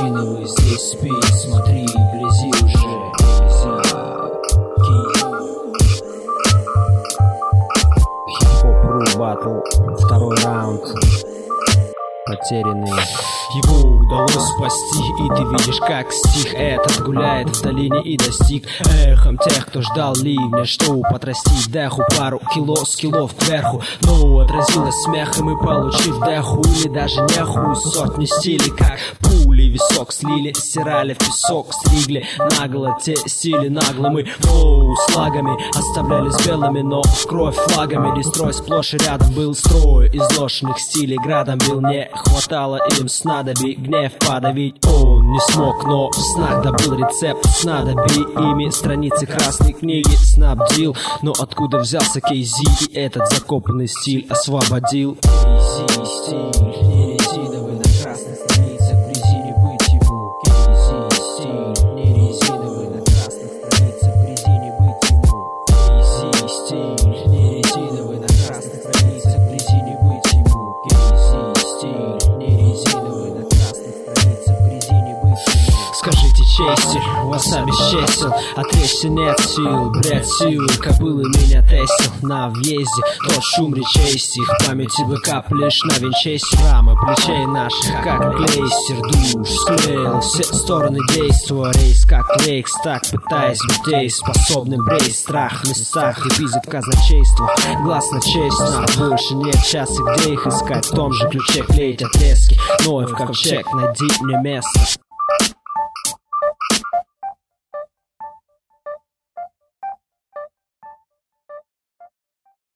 Керосиновый, здесь спит, смотри, вблизи уже нельзя. Хип-хоп батл, второй раунд. Потерянный. Его удалось спасти, и ты видишь, как стих этот гуляет в долине и достиг эхом тех, кто ждал ливня, чтобы подрастить деху пару скиллов кверху. Но отразилось смехом и получив деху, или даже нехуй, сотни стилей, как пули висок слили, стирали в песок, стригли нагло те стили нагло. Мы флоу слагами оставлялись белыми, но кровь флагами. Дестрой сплошь и рядом был строй изложенных стилей, градом бил, не хватало им снадобий, гнев подавить он не смог, но в снах добыл рецепт снадобий. Ими страницы красной книги снабдил, но откуда взялся Кейзи и этот закопанный стиль освободил? Кейзи стиль, не резиновый на красных страницах, в резине быть ему. Кейзи стиль, не резиновый на красных страницах, в резине быть ему. Кейзи стиль, не резиновый на красных страницах, в резине быть ему. Кейзи стиль, не резиновый на красных страницах, в резине быть ему. Скажите чести, вас обесчестил, отречься нет сил, бред силы, кобылы меня тестил на въезде, тот шум речей стих, памяти бэкап лишь на винчесте, рамы плечей наших, как клейстер, душ склеил все стороны действа, рейс как рейкс, так пытаясь быть дееспособным, брейс, страх в местах и визит казначейства, глаз на честь, нам больше нет часа, где их искать, в том же ключе клеить отрезки, Ноев ковчег, найди мне место.